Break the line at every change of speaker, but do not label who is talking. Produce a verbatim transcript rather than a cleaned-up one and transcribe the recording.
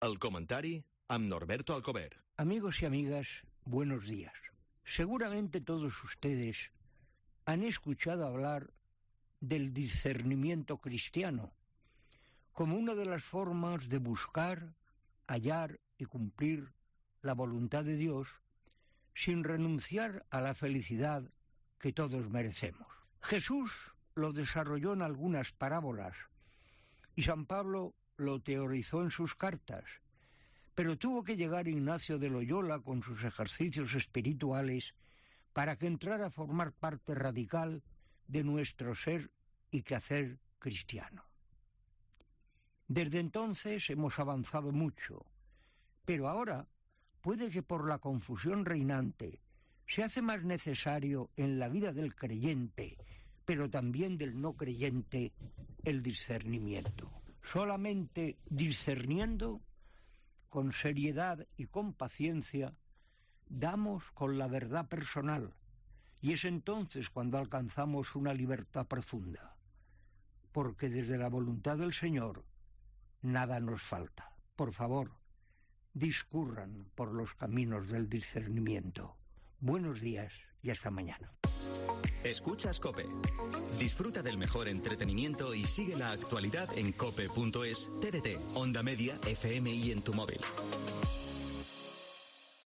El comentari amb Norberto Alcover.
Amigos y amigas, buenos días. Seguramente todos ustedes han escuchado hablar del discernimiento cristiano como una de las formas de buscar, hallar y cumplir la voluntad de Dios sin renunciar a la felicidad que todos merecemos. Jesús lo desarrolló en algunas parábolas y San Pablo lo teorizó en sus cartas, pero tuvo que llegar Ignacio de Loyola con sus ejercicios espirituales para que entrara a formar parte radical de nuestro ser y quehacer cristiano. Desde entonces hemos avanzado mucho, pero ahora puede que por la confusión reinante se hace más necesario en la vida del creyente, pero también del no creyente, el discernimiento. Solamente discerniendo, con seriedad y con paciencia, damos con la verdad personal, y es entonces cuando alcanzamos una libertad profunda, porque desde la voluntad del Señor nada nos falta. Por favor, discurran por los caminos del discernimiento. Buenos días y hasta mañana.
Escuchas COPE. Disfruta del mejor entretenimiento y sigue la actualidad en cope punto es, T D T, Onda Media, F M y en tu móvil.